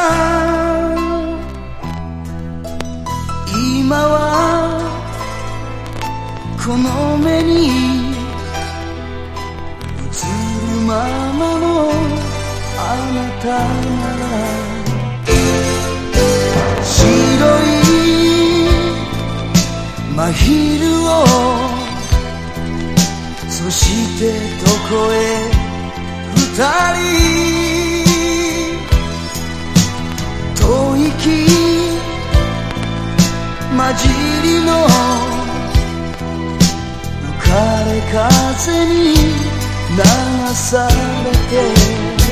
今はこの目に映るままのあなたなら白い真昼をそしてどこへ二人吐息混じりの浮かれ風に流されて